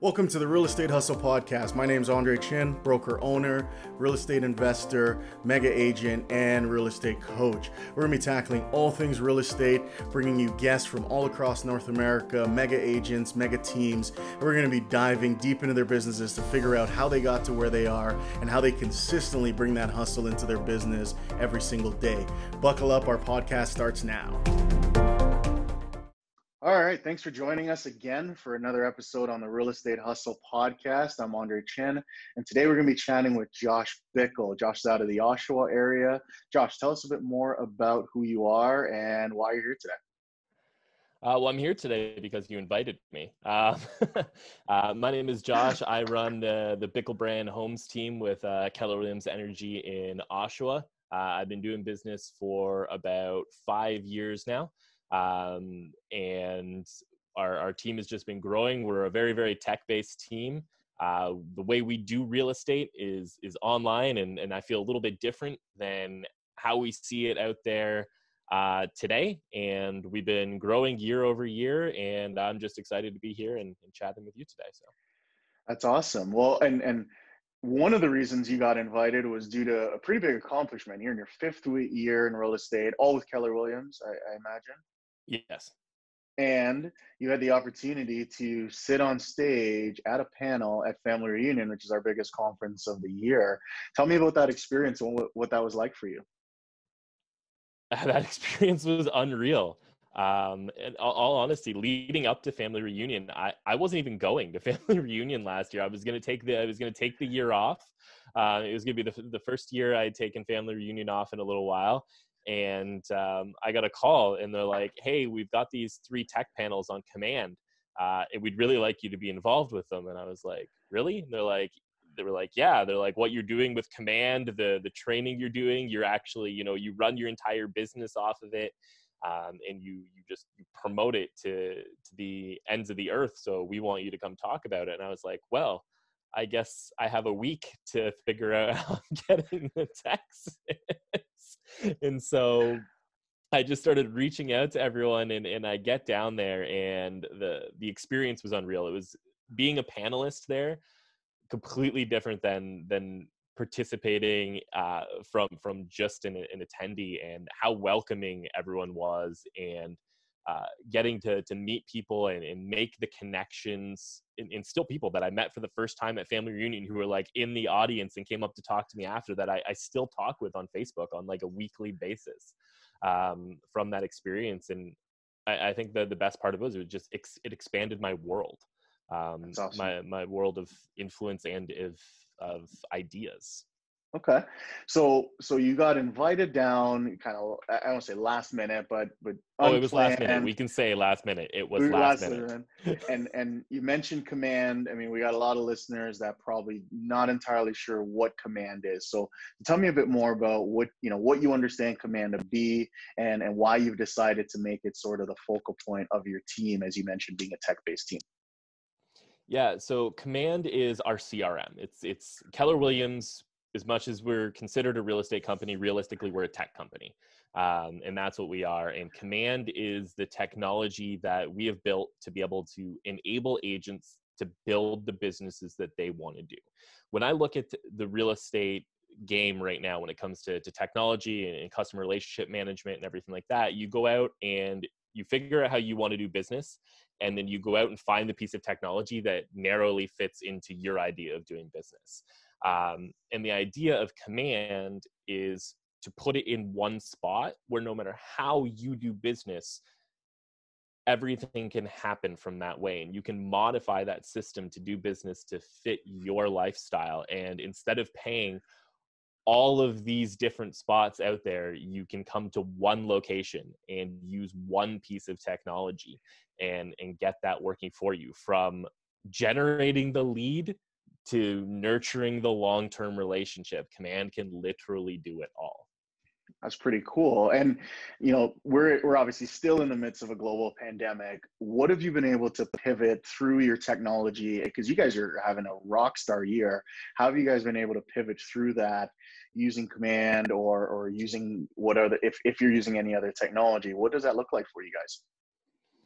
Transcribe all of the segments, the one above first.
Welcome to the Real Estate Hustle Podcast. My name is Andre Chin, broker owner, real estate investor, mega agent, and real estate coach. We're going to be tackling all things real estate, bringing you guests from all across North America, mega agents, mega teams. And we're going to be diving deep into their businesses to figure out how they got to where they are and how they consistently bring that hustle into their business every single day. Buckle up, our podcast starts now. All right, thanks for joining us again for another episode on the Real Estate Hustle Podcast. I'm Andre Chin, and today we're going to be chatting with Josh Bickle. Josh is out of the Oshawa area. Josh, tell us a bit more about who you are and why you're here today. Well, I'm here today because you invited me. My name is Josh. I run the Bickle Brand Homes team with Keller Williams Energy in Oshawa. I've been doing business for about 5 years now. And our team has just been growing. We're a very, very tech-based team. The way we do real estate is online, and I feel a little bit different than how we see it out there today. And we've been growing year over year, and I'm just excited to be here and chatting with you today. So that's awesome. Well, and one of the reasons you got invited was due to a pretty big accomplishment. You're in your fifth year in real estate, all with Keller Williams, I imagine. Yes. And you had the opportunity to sit on stage at a panel at Family Reunion, which is our biggest conference of the year. Tell me about that experience and what that was like for you. That experience was unreal. In all honesty, leading up to Family Reunion, I wasn't even going to Family Reunion last year. I was going to take the year off. It was going to be the first year I had taken Family Reunion off in a little while. And I got a call and they're like, hey, we've got these 3 tech panels on Command. And we'd really like you to be involved with them. And I was like, really? And they were like, yeah. They're like, what you're doing with Command, the training you're doing, you're actually, you run your entire business off of it. And you promote it to the ends of the earth. So we want you to come talk about it. And I was like, well, I guess I have a week to figure out how I'm getting the techs. And so I just started reaching out to everyone, and I get down there, and the experience was unreal. It was being a panelist there, completely different than participating from just an attendee, and how welcoming everyone was, and getting to meet people and make the connections, and still people that I met for the first time at Family Reunion who were like in the audience and came up to talk to me after that I still talk with on Facebook on like a weekly basis from that experience. And I think the best part of it was it expanded my world, That's awesome. my world of influence and of ideas. Okay. So you got invited down kind of, I don't want to say last minute, but Oh, it was last minute. unplanned. We can say last minute. It was last minute. And you mentioned Command. I mean, we got a lot of listeners that probably not entirely sure what Command is. So tell me a bit more about what you understand Command to be, and why you've decided to make it sort of the focal point of your team, as you mentioned, being a tech-based team. Yeah, so Command is our CRM. It's Keller Williams. As much as we're considered a real estate company, realistically, we're a tech company. And that's what we are. And Command is the technology that we have built to be able to enable agents to build the businesses that they want to do. When I look at the real estate game right now, when it comes to technology and customer relationship management and everything like that, you go out and you figure out how you want to do business. And then you go out and find the piece of technology that narrowly fits into your idea of doing business. And the idea of Command is to put it in one spot where no matter how you do business, everything can happen from that way. And you can modify that system to do business to fit your lifestyle. And instead of paying all of these different spots out there, you can come to one location and use one piece of technology and get that working for you, from generating the lead to nurturing the long-term relationship. Command can literally do it all. That's pretty cool. And we're obviously still in the midst of a global pandemic. What have you been able to pivot through your technology? Because you guys are having a rock star year. How have you guys been able to pivot through that using Command or using if you're using any other technology? What does that look like for you guys?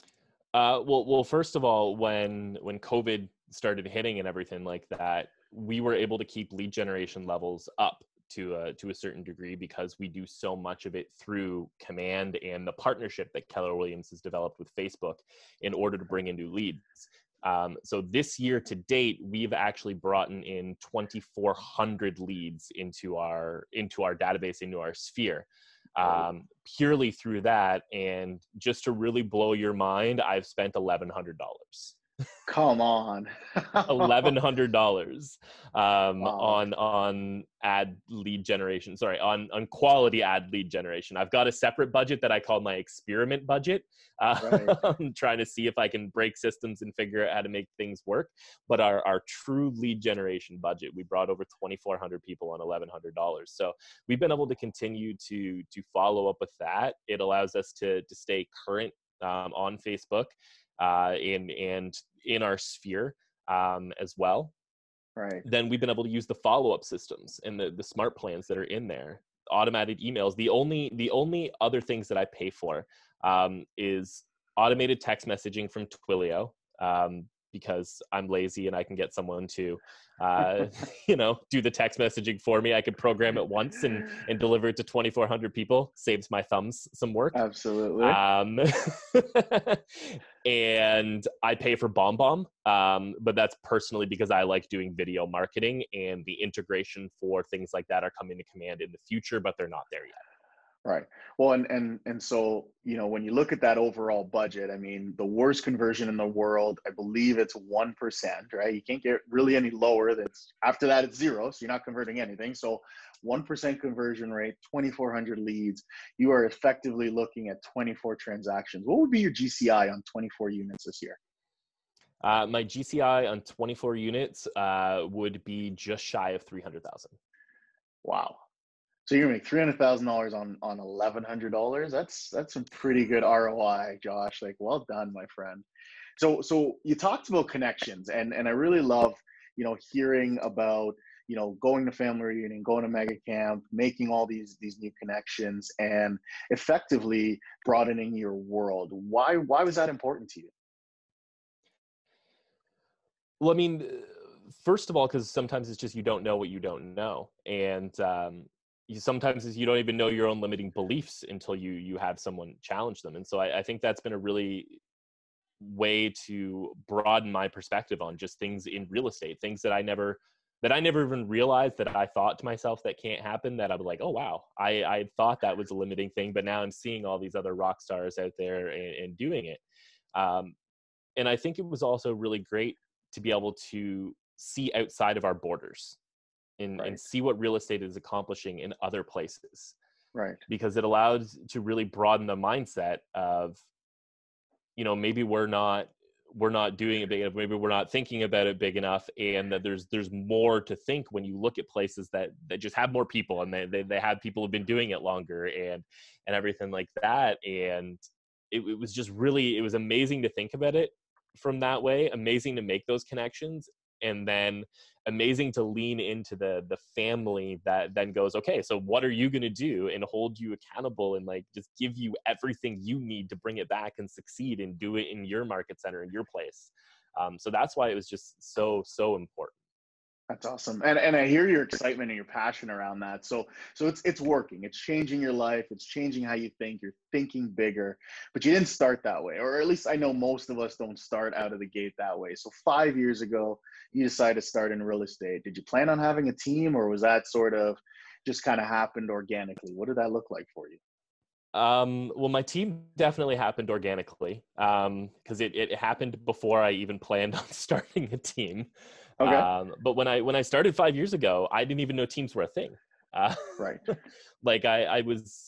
Well, first of all, when COVID started hitting and everything like that, we were able to keep lead generation levels up to a certain degree because we do so much of it through command and the partnership that Keller Williams has developed with Facebook in order to bring in new leads. So this year to date, we've actually brought in 2,400 leads into our database, into our sphere. Purely through that. And just to really blow your mind, I've spent $1,100. Come on. $1,100 Wow. on ad lead generation. Sorry, on quality ad lead generation. I've got a separate budget that I call my experiment budget. Right. I'm trying to see if I can break systems and figure out how to make things work. But our true lead generation budget, we brought over 2,400 people on $1,100. So we've been able to continue to follow up with that. It allows us to stay current on Facebook. And in our sphere as well. Right. Then we've been able to use the follow-up systems and the smart plans that are in there, automated emails. The only other things that I pay for is automated text messaging from Twilio, because I'm lazy and I can get someone to, do the text messaging for me. I could program it once and deliver it to 2,400 people. Saves my thumbs some work. Absolutely. And I pay for BombBomb, but that's personally because I like doing video marketing, and the integration for things like that are coming to command in the future, but they're not there yet. Right. Well, and so, when you look at that overall budget, I mean, the worst conversion in the world, I believe it's 1%, right? You can't get really any lower. After that, it's zero. So you're not converting anything. So 1% conversion rate, 2,400 leads, you are effectively looking at 24 transactions. What would be your GCI on 24 units this year? My GCI on 24 units would be just shy of 300,000. Wow. So you're gonna make $300,000 on $1,100. That's some pretty good ROI, Josh. Like, well done, my friend. So you talked about connections, and I really love hearing about going to family reunion, going to mega camp, making all these new connections, and effectively broadening your world. Why was that important to you? Well, I mean, first of all, because sometimes it's just you don't know what you don't know, and sometimes you don't even know your own limiting beliefs until you have someone challenge them. And so I think that's been a really way to broaden my perspective on just things in real estate, things that I never even realized that I thought to myself that can't happen, that I was like, oh, wow, I thought that was a limiting thing, but now I'm seeing all these other rock stars out there and doing it. And I think it was also really great to be able to see outside of our borders. And see what real estate is accomplishing in other places. Right. Because it allows to really broaden the mindset of, maybe we're not doing it big enough, maybe we're not thinking about it big enough, and that there's more to think when you look at places that just have more people, and they have people who've been doing it longer and everything like that. And it was just really, it was amazing to think about it from that way, amazing to make those connections, and then amazing to lean into the family that then goes, okay, so what are you going to do, and hold you accountable, and like just give you everything you need to bring it back and succeed and do it in your market center, in your place. So that's why it was just so important. That's awesome. And I hear your excitement and your passion around that. So it's working. It's changing your life. It's changing how you think. You're thinking bigger, but you didn't start that way. Or at least I know most of us don't start out of the gate that way. So 5 years ago, you decided to start in real estate. Did you plan on having a team, or was that sort of just kind of happened organically? What did that look like for you? Well, my team definitely happened organically, because it happened before I even planned on starting a team. Okay. But when I started 5 years ago, I didn't even know teams were a thing. Right. Like I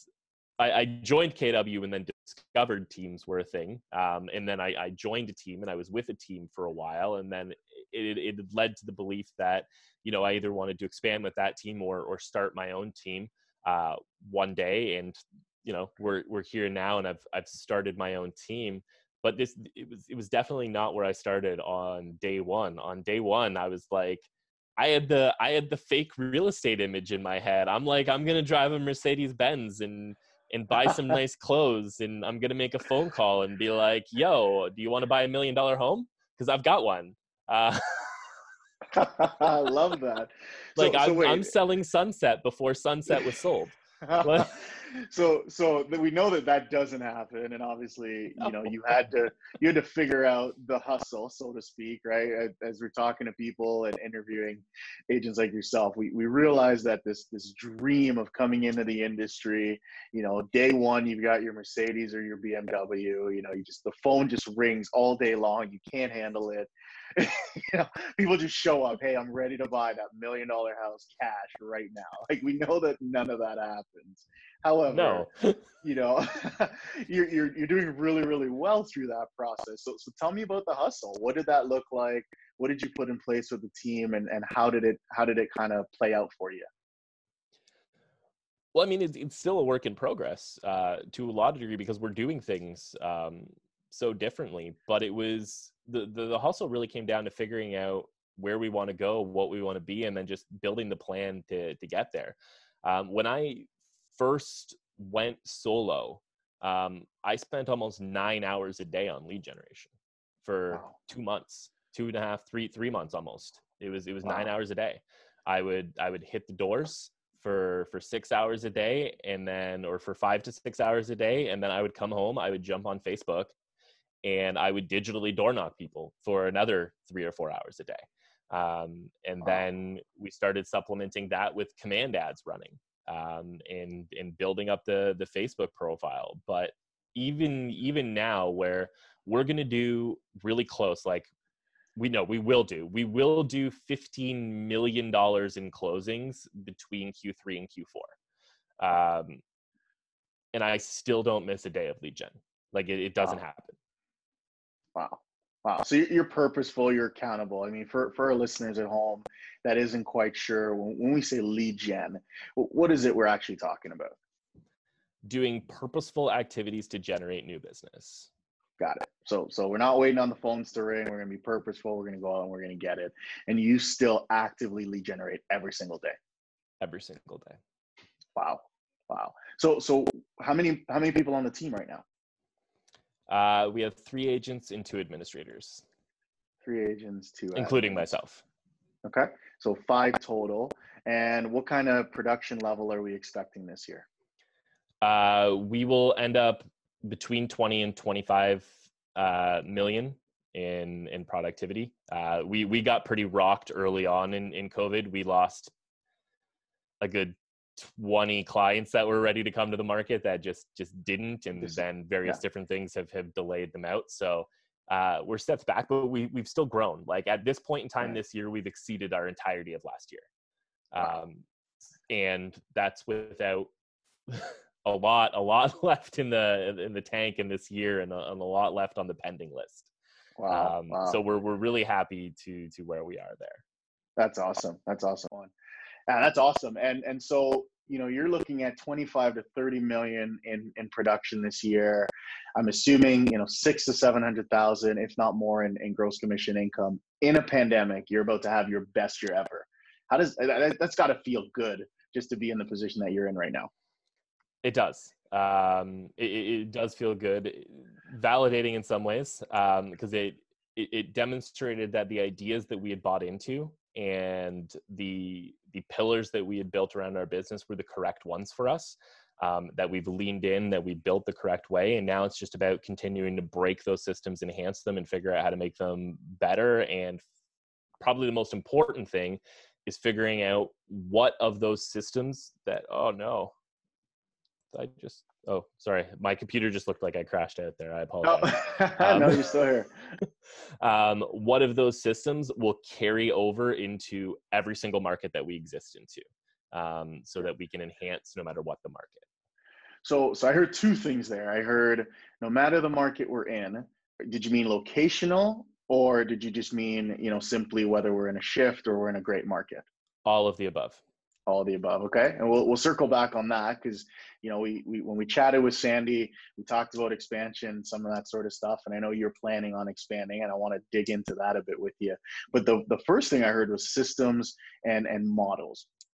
joined KW and then discovered teams were a thing. And then I joined a team, and I was with a team for a while, and then it led to the belief that, I either wanted to expand with that team or start my own team one day. And we're here now, and I've started my own team. But it was definitely not where I started on day one. On day one, I was like, I had the fake real estate image in my head. I'm like, I'm gonna drive a Mercedes Benz and and buy some nice clothes, and I'm gonna make a phone call and be like, yo, do you want to buy $1 million home? Because I've got one. I love that. Like So I'm wait. selling Sunset before Sunset was sold. Like, So we know that that doesn't happen, and obviously, no. you had to figure out the hustle, so to speak, right? As we're talking to people and interviewing agents like yourself, we realize that this dream of coming into the industry, day one, you've got your Mercedes or your BMW, the phone just rings all day long, you can't handle it. People just show up. Hey, I'm ready to buy that $1 million house cash right now. Like, we know that none of that happens. However, No. you're doing really, really well through that process. So tell me about the hustle. What did that look like? What did you put in place with the team, and how did it kind of play out for you? Well, I mean, it's still a work in progress to a lot of degree, because we're doing things so differently. But it was the hustle really came down to figuring out where we want to go, what we want to be, and then just building the plan to get there. When I first went solo, I spent almost 9 hours a day on lead generation for Wow. 2 months, 2.5, 3 months almost. It was Wow. 9 hours a day. I would hit the doors for 6 hours a day, and then, or for 5 to 6 hours a day, and then I would come home, I would jump on Facebook, and I would digitally door knock people for another 3 or 4 hours a day. And then we started supplementing that with command ads running, and building up the Facebook profile. But even now, where we're going to do really close, like we will do $15 million in closings between Q3 and Q4. And I still don't miss a day of lead gen. Like it doesn't happen. Wow. So you're purposeful, you're accountable. I mean, for our listeners at home that isn't quite sure, when we say lead gen, what is it we're actually talking about? Doing purposeful activities to generate new business. Got it. So we're not waiting on the phones to ring. We're going to be purposeful. We're going to go out and we're going to get it. And you still actively lead generate every single day. Every single day. Wow. So how many people on the team right now? We have 3 agents and 2 administrators. 3 agents, 2 including admins. myself. Okay. So 5 total. And what kind of production level are we expecting this year? We will end up between 20 and 25 million in productivity. We got pretty rocked early on in COVID. We lost a good 20 clients that were ready to come to the market that just didn't, and then various different things have delayed them out. So we're steps back, but we've still grown. Like at this point in time this year, we've exceeded our entirety of last year. And that's without a lot left in the tank in this year, and a lot left on the pending list. Wow. So we're really happy to where we are there. That's awesome. That's awesome. And so, you're looking at 25 to 30 million in production this year. I'm assuming, 600 to 700,000, if not more, in gross commission income in a pandemic. You're about to have your best year ever. That's got to feel good just to be in the position that you're in right now. It does. It does feel good, validating in some ways, because it demonstrated that the ideas that we had bought into and the pillars that we had built around our business were the correct ones for us, that we've leaned in, that we built the correct way. And now it's just about continuing to break those systems, enhance them, and figure out how to make them better. And probably the most important thing is figuring out what of those systems that, sorry, my computer just looked like I crashed out there. I apologize. No, you're still here. What of those systems will carry over into every single market that we exist into, so that we can enhance no matter what the market. So I heard 2 things there. I heard no matter the market we're in. Did you mean locational, or did you just mean, simply whether we're in a shift or we're in a great market? All of the above. All of the above. Okay. And we'll circle back on that, because, we when we chatted with Sandy, we talked about expansion, some of that sort of stuff. And I know you're planning on expanding, and I want to dig into that a bit with you. But the first thing I heard was systems and models.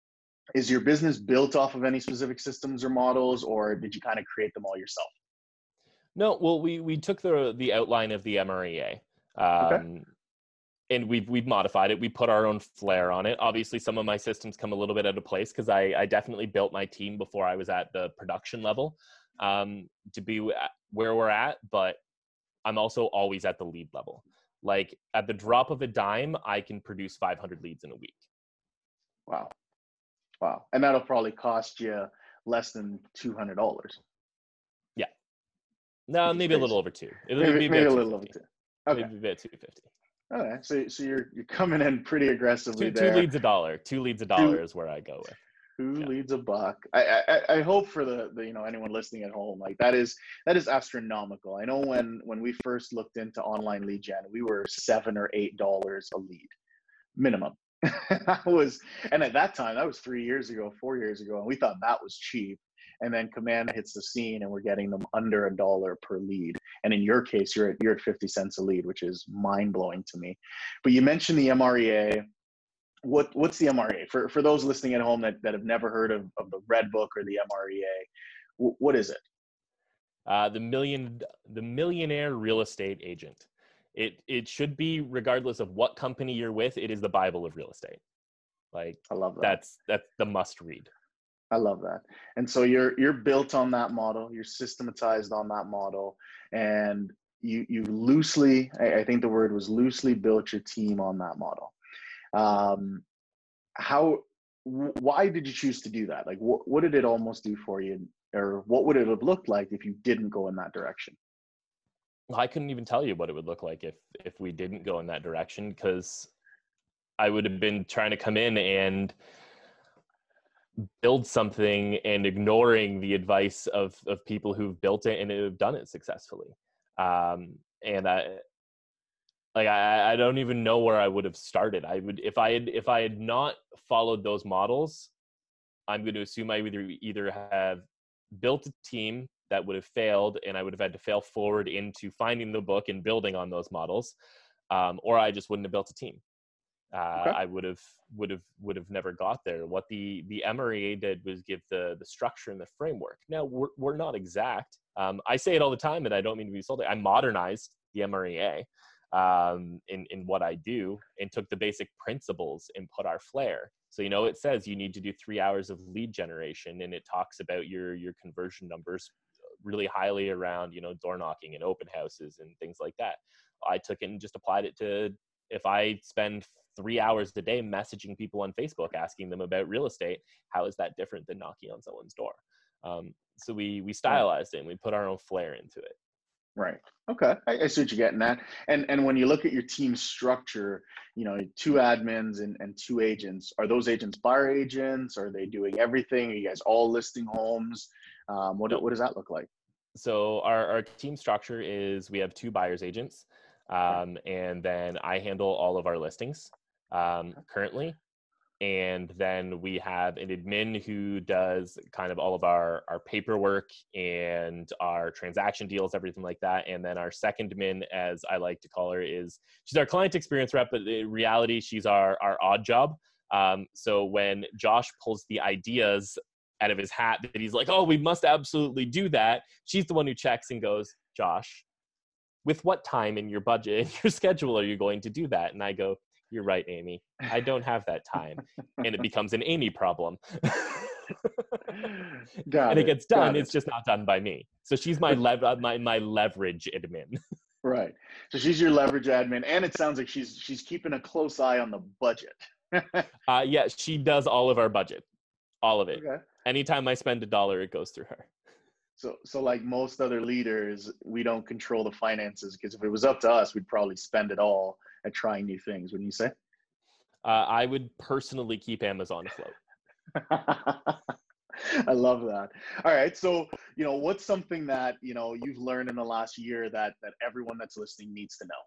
Is your business built off of any specific systems or models, or did you kind of create them all yourself? No, well, we took the outline of the MREA, Okay. and we've modified it. We put our own flair on it. Obviously, some of my systems come a little bit out of place because I definitely built my team before I was at the production level to be where we're at. But I'm also always at the lead level. Like at the drop of a dime, I can produce 500 leads in a week. Wow. Wow. And that'll probably cost you less than $200. Yeah. No, Which is maybe a crazy. little over two. It'll be Maybe about a little over 250. two. Okay. Maybe about 250. Okay. So you're coming in pretty aggressively Two there. leads a dollar. 2 leads a Two dollar is where I go with. Who Yeah. leads a buck? I hope for the anyone listening at home, like that is astronomical. I know when we first looked into online lead gen, we were $7 or $8 a lead minimum. And at that time, that was 3 years ago, 4 years ago, and we thought that was cheap. And then Command hits the scene, and we're getting them under $1 per lead. And in your case, you're at 50 cents a lead, which is mind blowing to me. But you mentioned the MREA. What's the MREA for those listening at home that have never heard of the Red Book or the MREA? What is it? The millionaire real estate agent. It should be, regardless of what company you're with, it is the Bible of real estate. Like I love that. That's the must read. I love that. And so you're built on that model, you're systematized on that model, and you loosely, I think the word was loosely, built your team on that model. Why did you choose to do that? Like what did it almost do for you, or what would it have looked like if you didn't go in that direction? Well, I couldn't even tell you what it would look like if we didn't go in that direction, because I would have been trying to come in and build something and ignoring the advice of people who've built it and have done it successfully. And I don't even know where I would have started. I would, if I had not followed those models, I'm going to assume I would either have built a team that would have failed, and I would have had to fail forward into finding the book and building on those models, or I just wouldn't have built a team. Okay. I would have never got there. What the MREA did was give the structure and the framework. Now we're not exact. I say it all the time, and I don't mean to be salty. I modernized the MREA in what I do, and took the basic principles and put our flair. So, it says you need to do 3 hours of lead generation, and it talks about your conversion numbers really highly around, door knocking and open houses and things like that. I took it and just applied it to, if I spend 3 hours a day messaging people on Facebook, asking them about real estate, how is that different than knocking on someone's door? So we stylized it and we put our own flair into it. Right. Okay. I see what you're getting at. And when you look at your team structure, 2 admins and 2 agents, are those agents buyer agents? Are they doing everything? Are you guys all listing homes? What does that look like? So our team structure is, we have 2 buyers agents, and then I handle all of our listings currently. And then we have an admin who does kind of all of our paperwork and our transaction deals, everything like that. And then our second admin, as I like to call her, she's our client experience rep, but in reality, she's our odd job. So when Josh pulls the ideas out of his hat that he's like, oh, we must absolutely do that, she's the one who checks and goes, Josh, with what time in your budget and your schedule are you going to do that? And I go, you're right, Amy. I don't have that time. And it becomes an Amy problem. And it gets done. It's just not done by me. So she's my leverage admin. Right. So she's your leverage admin. And it sounds like she's keeping a close eye on the budget. Yeah, she does all of our budget. All of it. Okay. Anytime I spend $1, it goes through her. So like most other leaders, we don't control the finances, because if it was up to us, we'd probably spend it all at trying new things, wouldn't you say? I would personally keep Amazon afloat. I love that. All right. So, what's something that, you've learned in the last year that everyone that's listening needs to know?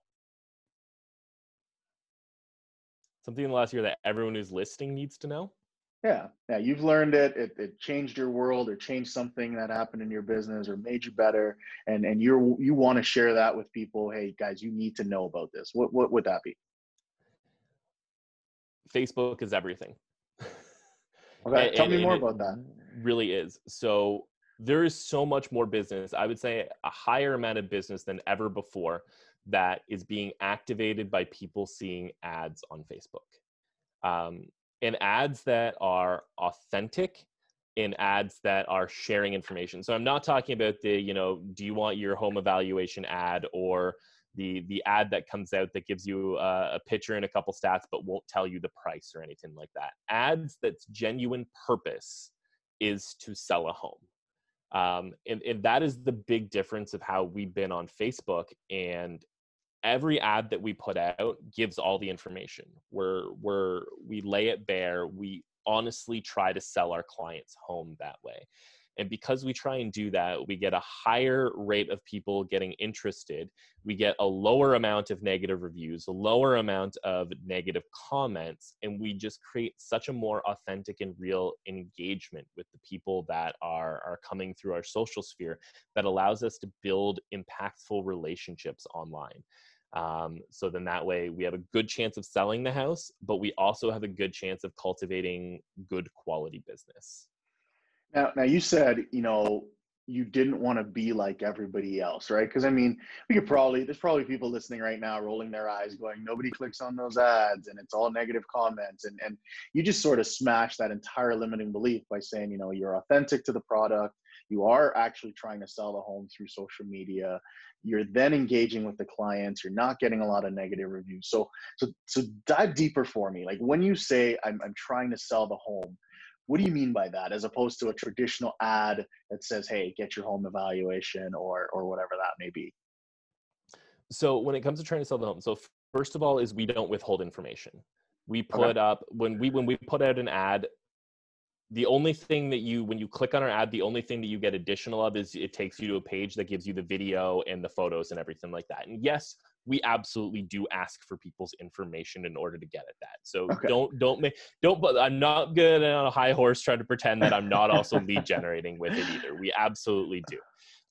Something in the last year that everyone who's listening needs to know? Yeah. You've learned it. It changed your world, or changed something that happened in your business, or made you better. And you want to share that with people. Hey guys, you need to know about this. What would that be? Facebook is everything. Okay, tell me more It about that. really is. So there is so much more business. I would say a higher amount of business than ever before that is being activated by people seeing ads on Facebook. Um, and ads that are authentic, in ads that are sharing information. So I'm not talking about the, do you want your home evaluation ad, or the ad that comes out that gives you a picture and a couple stats but won't tell you the price or anything like that. Ads that's genuine purpose is to sell a home. And that is the big difference of how we've been on Facebook. And every ad that we put out gives all the information. We lay it bare. We honestly try to sell our clients home that way. And because we try and do that, we get a higher rate of people getting interested. We get a lower amount of negative reviews, a lower amount of negative comments, and we just create such a more authentic and real engagement with the people that are coming through our social sphere that allows us to build impactful relationships online. So then that way we have a good chance of selling the house, but we also have a good chance of cultivating good quality business. Now you said, you didn't want to be like everybody else, right? Because I mean, there's probably people listening right now rolling their eyes going, nobody clicks on those ads and it's all negative comments. And you just sort of smash that entire limiting belief by saying, you're authentic to the product. You are actually trying to sell the home through social media. You're then engaging with the clients. You're not getting a lot of negative reviews. So dive deeper for me. Like when you say I'm trying to sell the home, what do you mean by that, as opposed to a traditional ad that says, hey, get your home evaluation or whatever that may be? So when it comes to trying to sell the home, so first of all is we don't withhold information. We Okay. put up, when we put out an ad, the only thing that when you click on our ad, the only thing that you get additional of is it takes you to a page that gives you the video and the photos and everything like that. And yes, we absolutely do ask for people's information in order to get at that. So Okay. but I'm not good on a high horse trying to pretend that I'm not also lead generating with it either. We absolutely do.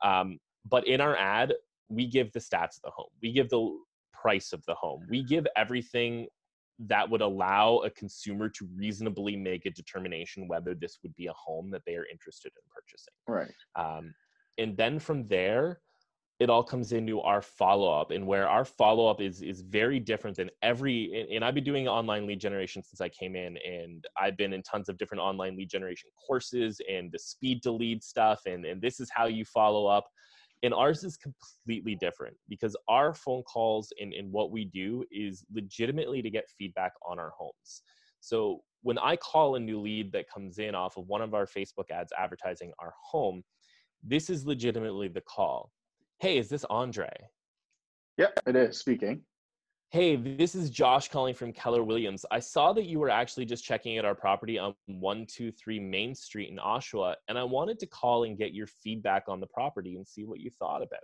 But in our ad, we give the stats of the home. We give the price of the home. We give everything that would allow a consumer to reasonably make a determination whether this would be a home that they are interested in purchasing. Right. And then from there, it all comes into our follow-up, and where our follow-up is very different than and I've been doing online lead generation since I came in, and I've been in tons of different online lead generation courses and the speed to lead stuff. And this is how you follow up. And ours is completely different, because our phone calls and what we do is legitimately to get feedback on our homes. So when I call a new lead that comes in off of one of our Facebook ads advertising our home, this is legitimately the call. Hey, is this Andre? Yep, it is. Speaking. Hey, this is Josh calling from Keller Williams. I saw that you were actually just checking out our property on 123 Main Street in Oshawa, and I wanted to call and get your feedback on the property and see what you thought about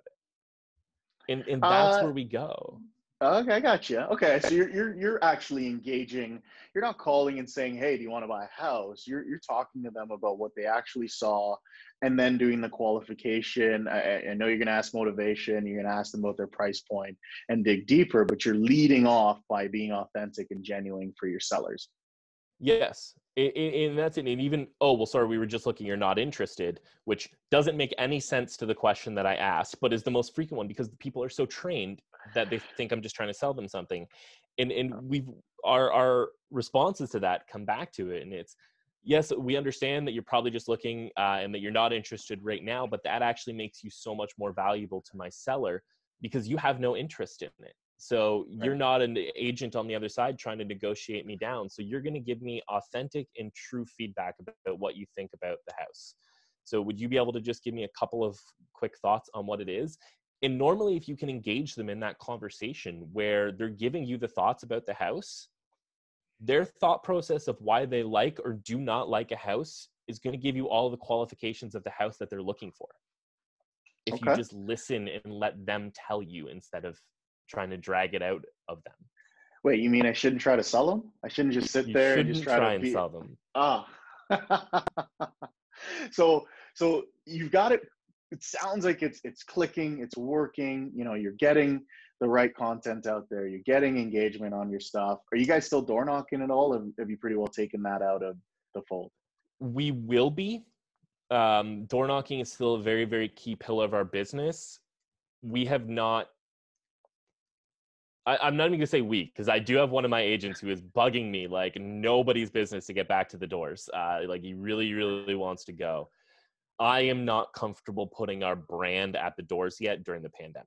it. And that's Uh, where we go. okay, I got you. Okay, so you're actually engaging. You're not calling and saying, "Hey, do you want to buy a house?" You're talking to them about what they actually saw, and then doing the qualification. I know you're going to ask motivation. You're going to ask them about their price point and dig deeper, but you're leading off by being authentic and genuine for your sellers. Yes. And that's it. And even, oh, well, sorry, we were just looking, you're not interested, which doesn't make any sense to the question that I asked, but is the most frequent one, because the people are so trained that they think I'm just trying to sell them something. And our responses to that come back to it. And it's, yes, we understand that you're probably just looking and that you're not interested right now, but that actually makes you so much more valuable to my seller because you have no interest in it. So you're not an agent on the other side trying to negotiate me down. So you're going to give me authentic and true feedback about what you think about the house. So would you be able to just give me a couple of quick thoughts on what it is? And normally, if you can engage them in that conversation where they're giving you the thoughts about the house, their thought process of why they like or do not like a house is going to give you all the qualifications of the house that they're looking for. If you just listen and let them tell you instead of trying to drag it out of them. Wait, you mean I shouldn't try to sell them? I shouldn't just sit there and just try and sell them. So you've got it. It sounds like it's clicking, it's working. You're getting the right content out there. You're getting engagement on your stuff. Are you guys still door knocking at all? Have you pretty well taken that out of the fold? We will be. Door knocking is still a very, very key pillar of our business. We have not, I'm not even gonna say we, because I do have one of my agents who is bugging me like nobody's business to get back to the doors. Like he really, really wants to go. I am not comfortable putting our brand at the doors yet during the pandemic.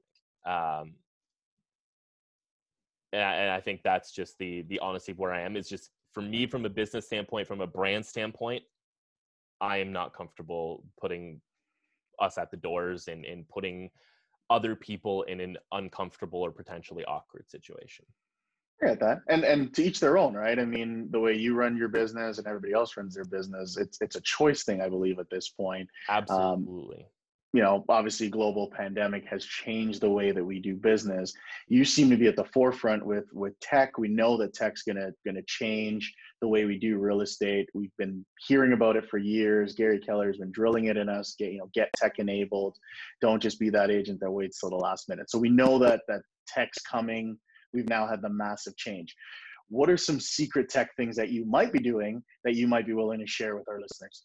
And I think that's just the honesty of where I am. Is just for me, from a business standpoint, from a brand standpoint, I am not comfortable putting us at the doors and putting other people in an uncomfortable or potentially awkward situation. I get that. And to each their own, right? I mean, the way you run your business and everybody else runs their business, it's a choice thing, I believe, at this point. Absolutely. You know, obviously global pandemic has changed the way that we do business. You seem to be at the forefront with tech. We know that tech's gonna change the way we do real estate. We've been hearing about it for years. Gary Keller has been drilling it in us. Get tech enabled. Don't just be that agent that waits till the last minute. So we know that tech's coming. We've now had the massive change. What are some secret tech things that you might be doing that you might be willing to share with our listeners?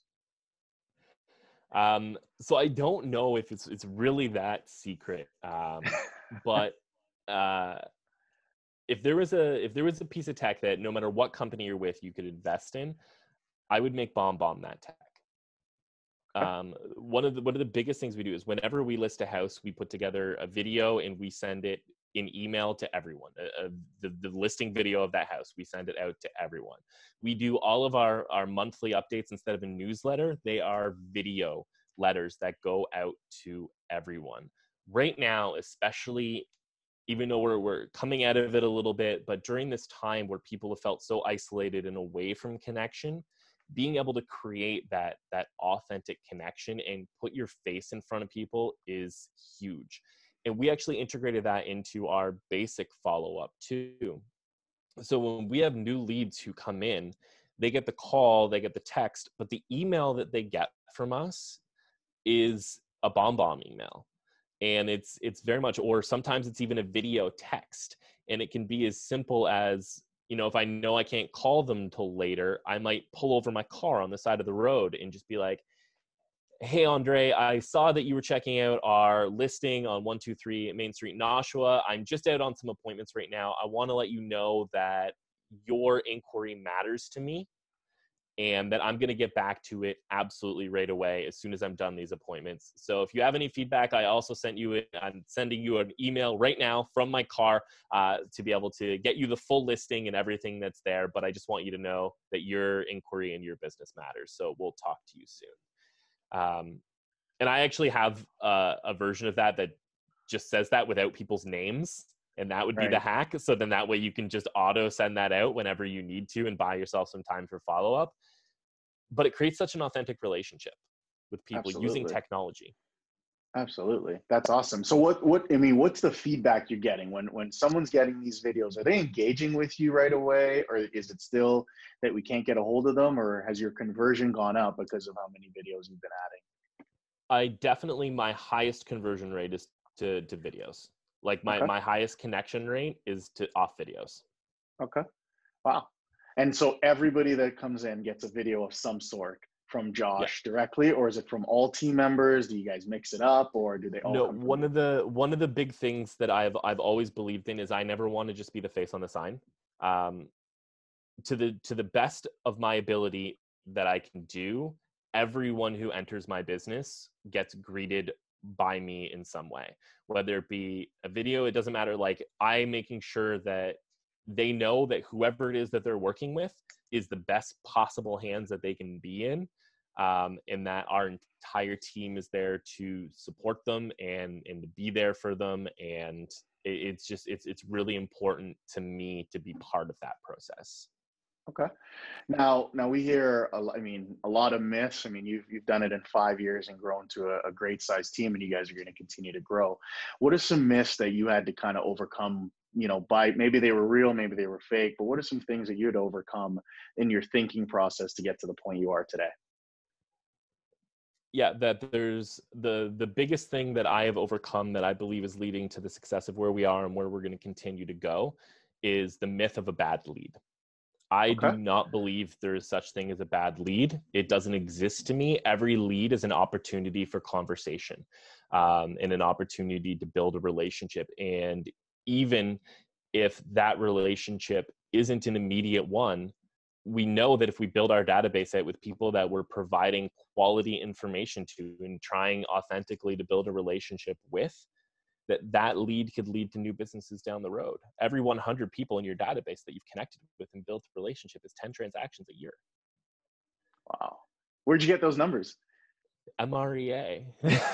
So I don't know if it's really that secret, but if there was a piece of tech that no matter what company you're with, you could invest in, I would make BombBomb that tech. One of the biggest things we do is whenever we list a house, we put together a video and we send it in email to everyone. The listing video of that house, we send it out to everyone. We do all of our monthly updates instead of a newsletter. They are video letters that go out to everyone. Right now, especially, even though we're coming out of it a little bit, but during this time where people have felt so isolated and away from connection, being able to create that authentic connection and put your face in front of people is huge. And we actually integrated that into our basic follow-up too. So when we have new leads who come in, they get the call, they get the text, but the email that they get from us is a BombBomb email. And it's very much, or sometimes it's even a video text. And it can be as simple as, if I know I can't call them till later, I might pull over my car on the side of the road and just be like, "Hey, Andre, I saw that you were checking out our listing on 123 Main Street in Oshawa. I'm just out on some appointments right now. I want to let you know that your inquiry matters to me and that I'm going to get back to it absolutely right away as soon as I'm done these appointments. So if you have any feedback, I'm sending you an email right now from my car to be able to get you the full listing and everything that's there. But I just want you to know that your inquiry and your business matters. So we'll talk to you soon." And I actually have a version of that just says that without people's names. And that would be the hack. So then that way you can just auto send that out whenever you need to and buy yourself some time for follow-up. But it creates such an authentic relationship with people using technology. Absolutely. That's awesome. So what's the feedback you're getting when someone's getting these videos? Are they engaging with you right away? Or is it still that we can't get a hold of them? Or has your conversion gone up because of how many videos you've been adding? My highest conversion rate is to videos. Like my highest connection rate is to off videos. Okay. Wow. And so everybody that comes in gets a video of some sort from Josh directly, or is it from all team members? Do you guys mix it up, or do they all? No, one of the big things that I've always believed in is I never want to just be the face on the sign. To the best of my ability that I can do, everyone who enters my business gets greeted by me in some way, whether it be a video, it doesn't matter. Like, I'm making sure that they know that whoever it is that they're working with is the best possible hands that they can be in, and that our entire team is there to support them and to be there for them. And it's really important to me to be part of that process. Okay. Now we hear a lot of myths. I mean, you've done it in 5 years and grown to a great sized team, and you guys are going to continue to grow. What are some myths that you had to kind of overcome, by maybe they were real, maybe they were fake, but what are some things that you had to overcome in your thinking process to get to the point you are today? Yeah, that there's the biggest thing that I have overcome that I believe is leading to the success of where we are and where we're going to continue to go is the myth of a bad lead. I Okay. do not believe there is such thing as a bad lead. It doesn't exist to me. Every lead is an opportunity for conversation, and an opportunity to build a relationship. And even if that relationship isn't an immediate one, we know that if we build our database out with people that we're providing quality information to and trying authentically to build a relationship with, that lead could lead to new businesses down the road. Every 100 people in your database that you've connected with and built a relationship is 10 transactions a year. Wow. Where'd you get those numbers? MREA.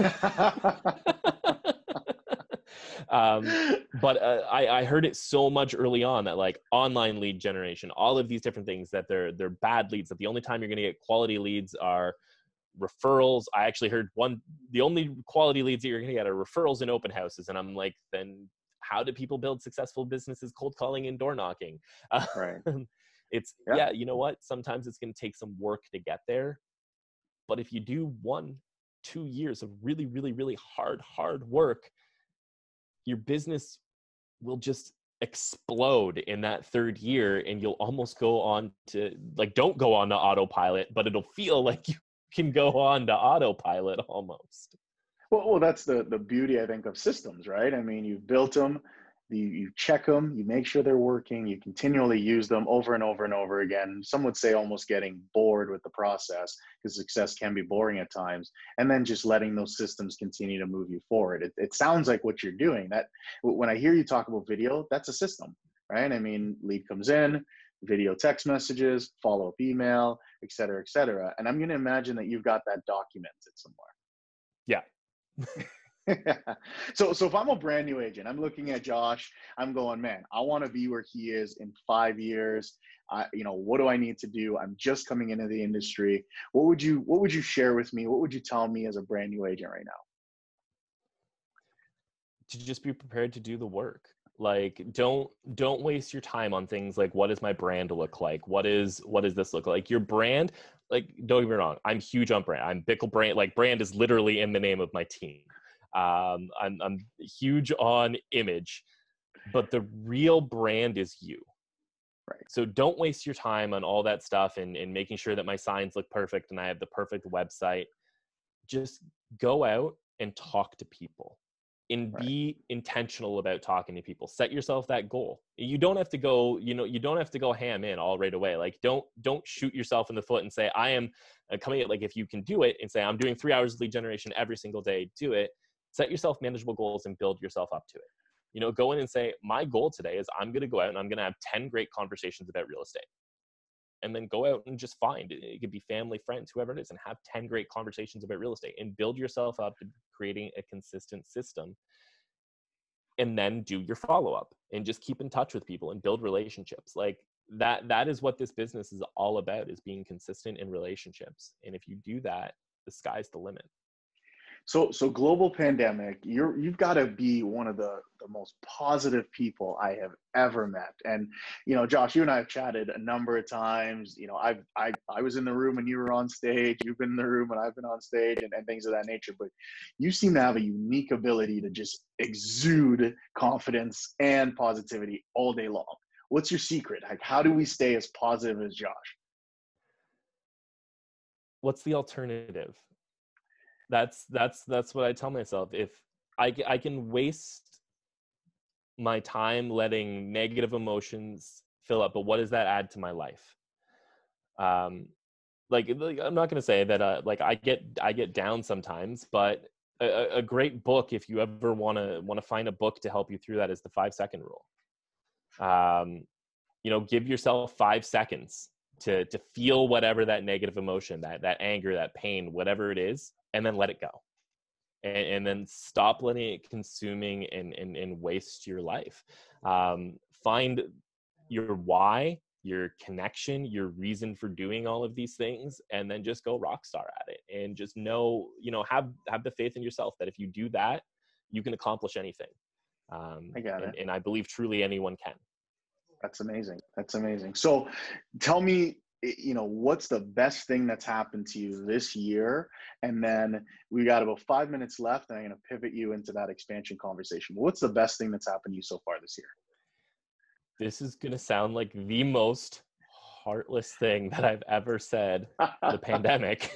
But I heard it so much early on that like online lead generation, all of these different things, that they're bad leads, that the only time you're going to get quality leads are referrals. I actually heard the only quality leads that you're going to get are referrals and open houses. And I'm like, then how do people build successful businesses? Cold calling and door knocking. Right. Yeah, you know what? Sometimes it's going to take some work to get there. But if you do 1-2 years of really, really, really hard work, your business will just explode in that third year, and you'll almost go on to like, don't go on to autopilot, but it'll feel like you can go on to autopilot almost. Well, that's the beauty, I think, of systems, right? I mean, you've built them, you check them, you make sure they're working, you continually use them over and over and over again. Some would say almost getting bored with the process, because success can be boring at times, and then just letting those systems continue to move you forward. It sounds like what you're doing. That when I hear you talk about video, that's a system, right? I mean, lead comes in, video text messages, follow-up email, et cetera, et cetera. And I'm going to imagine that you've got that documented somewhere. Yeah. So if I'm a brand new agent, I'm looking at Josh, I'm going, man, I want to be where he is in 5 years. What do I need to do? I'm just coming into the industry. What would you share with me? What would you tell me as a brand new agent right now? To just be prepared to do the work. Like, don't waste your time on things like, what does my brand look like? What does this look like? Your brand, like, don't get me wrong, I'm huge on brand. I'm Bickle brand. Like, brand is literally in the name of my team. I'm huge on image, but the real brand is you. Right. So don't waste your time on all that stuff and making sure that my signs look perfect and I have the perfect website. Just go out and talk to people. And be intentional about talking to people. Set yourself that goal. You don't have to go, you don't have to go ham in all right away. Like, don't shoot yourself in the foot and say, I am coming at, like, if you can do it and say, I'm doing 3 hours of lead generation every single day, do it. Set yourself manageable goals and build yourself up to it. Go in and say, my goal today is I'm going to go out and I'm going to have 10 great conversations about real estate. And then go out and just find it could be family, friends, whoever it is, and have 10 great conversations about real estate and build yourself up to creating a consistent system. And then do your follow-up and just keep in touch with people and build relationships. Like that is what this business is all about, is being consistent in relationships. And if you do that, the sky's the limit. So global pandemic, you've got to be one of the most positive people I have ever met. And, Josh, you and I have chatted a number of times. I was in the room and you were on stage, you've been in the room and I've been on stage, and things of that nature. But you seem to have a unique ability to just exude confidence and positivity all day long. What's your secret? Like, how do we stay as positive as Josh? What's the alternative? That's what I tell myself. If I can waste my time letting negative emotions fill up, but what does that add to my life? Like I'm not going to say that like I get down sometimes, but a great book, if you ever want to find a book to help you through that, is the 5-second rule. Give yourself 5 seconds to feel whatever that negative emotion, that anger, that pain, whatever it is, and then let it go. And then stop letting it consuming and waste your life. Find your why, your connection, your reason for doing all of these things, and then just go rock star at it. And just know, have the faith in yourself that if you do that, you can accomplish anything. I got it. And I believe truly anyone can. That's amazing. That's amazing. So tell me, what's the best thing that's happened to you this year? And then we got about 5 minutes left, and I'm going to pivot you into that expansion conversation. What's the best thing that's happened to you so far this year? This is going to sound like the most heartless thing that I've ever said, the pandemic.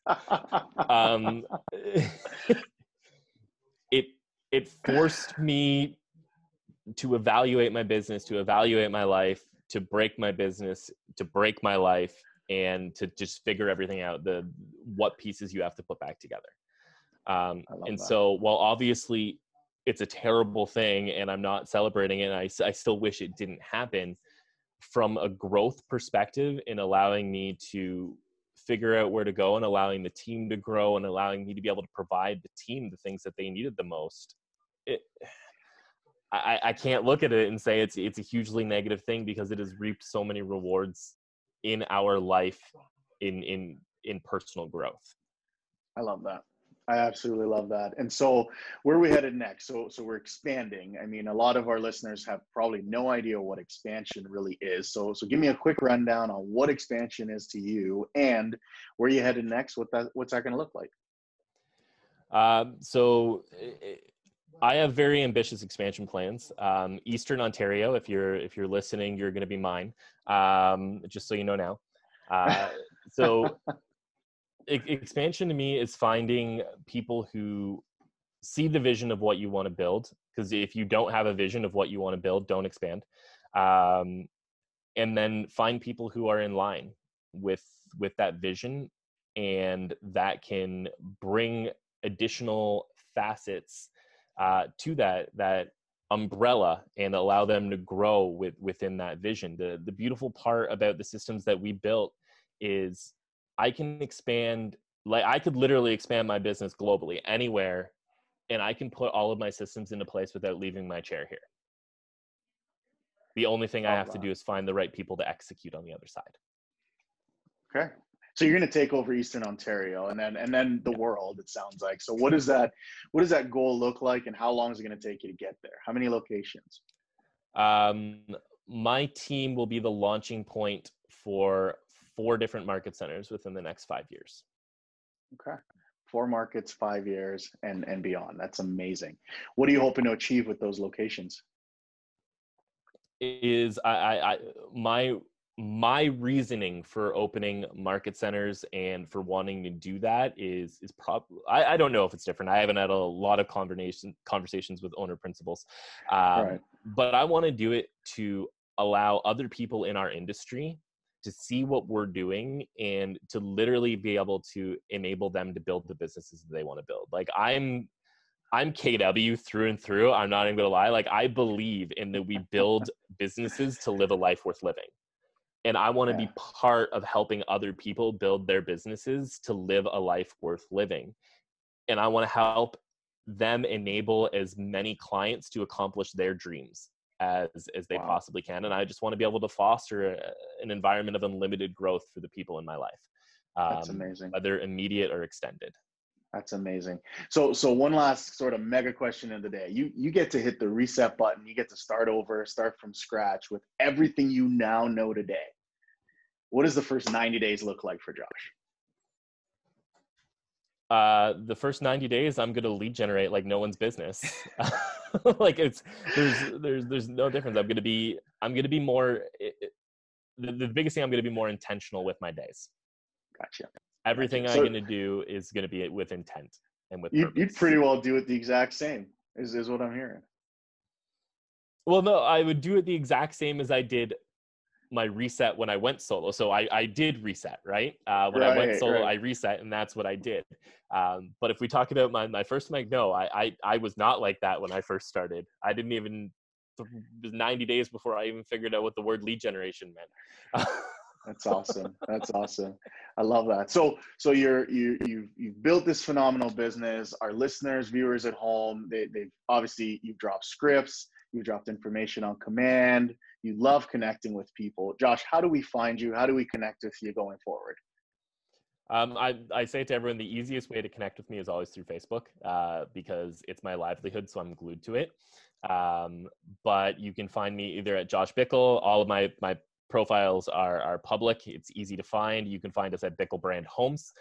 It forced me to evaluate my business, to evaluate my life, to break my business, to break my life, and to just figure everything out, what pieces you have to put back together. So while obviously it's a terrible thing and I'm not celebrating it, and I still wish it didn't happen, from a growth perspective, in allowing me to figure out where to go and allowing the team to grow and allowing me to be able to provide the team the things that they needed the most, I can't look at it and say it's a hugely negative thing, because it has reaped so many rewards in our life in personal growth. I love that. I absolutely love that. And so where are we headed next? So we're expanding. I mean, a lot of our listeners have probably no idea what expansion really is. So give me a quick rundown on what expansion is to you, and where are you headed next? What's that going to look like? I have very ambitious expansion plans. Eastern Ontario, if you're listening, you're going to be mine. Just so you know now. Expansion to me is finding people who see the vision of what you want to build. Because if you don't have a vision of what you want to build, don't expand. And then find people who are in line with that vision, and that can bring additional facets to that umbrella and allow them to grow within that vision. The beautiful part about the systems that we built is I can expand, like I could literally expand my business globally anywhere, and I can put all of my systems into place without leaving my chair here. The only thing I have to do is find the right people to execute on the other side. Okay. So you're going to take over Eastern Ontario and then the world, it sounds like. So what does that goal look like, and how long is it going to take you to get there? How many locations? My team will be the launching point for 4 different market centers within the next 5 years. Okay. 4 markets, 5 years and beyond. That's amazing. What are you hoping to achieve with those locations? My reasoning for opening market centers and for wanting to do that is probably, I don't know if it's different. I haven't had a lot of conversations with owner principals, Right. but I want to do it to allow other people in our industry to see what we're doing and to literally be able to enable them to build the businesses that they want to build. Like I'm KW through and through. I'm not even gonna lie. Like I believe in that we build businesses to live a life worth living. And I want to be part of helping other people build their businesses to live a life worth living. And I want to help them enable as many clients to accomplish their dreams as they possibly can. And I just want to be able to foster an environment of unlimited growth for the people in my life. That's amazing. Whether immediate or extended. That's amazing. So one last sort of mega question of the day. You get to hit the reset button. You get to start over, start from scratch with everything you now know today. What does the first 90 days look like for Josh? The first 90 days, I'm going to lead generate like no one's business. Like there's no difference. I'm going to be more, the biggest thing, I'm going to be more intentional with my days. Gotcha. Everything I'm going to do is going to be with intent and with purpose. You'd pretty well do it the exact same is what I'm hearing. Well, no, I would do it the exact same as I did my reset when I went solo. So I did reset, right? When I went solo, I reset, and that's what I did. But if we talk about my first mic, no, I was not like that when I first started. I didn't even, it was 90 days before I even figured out what the word lead generation meant. That's awesome. That's awesome. I love that. So you've built this phenomenal business. Our listeners, viewers at home, they've obviously, you've dropped scripts, you've dropped information on command. You love connecting with people. Josh, how do we find you? How do we connect with you going forward? I say to everyone, the easiest way to connect with me is always through Facebook, because it's my livelihood, so I'm glued to it. But you can find me either at Josh Bickle. All of my profiles are public. It's easy to find. You can find us at Bickle Brand Homes.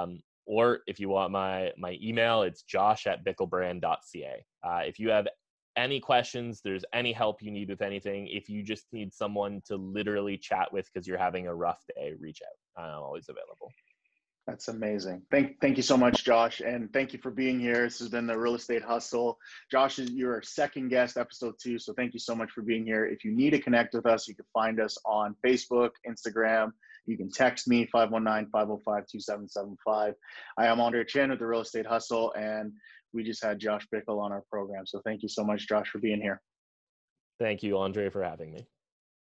Or if you want my email, it's josh@bicklebrand.ca. If you have any questions, there's any help you need with anything, if you just need someone to literally chat with because you're having a rough day, reach out. I'm always available. That's amazing. Thank you so much, Josh. And thank you for being here. This has been the Real Estate Hustle. Josh, you're our second guest, episode 2. So thank you so much for being here. If you need to connect with us, you can find us on Facebook, Instagram. You can text me, 519-505-2775. I am Andre Chen with the Real Estate Hustle, and we just had Josh Bickle on our program. So thank you so much, Josh, for being here. Thank you, Andre, for having me.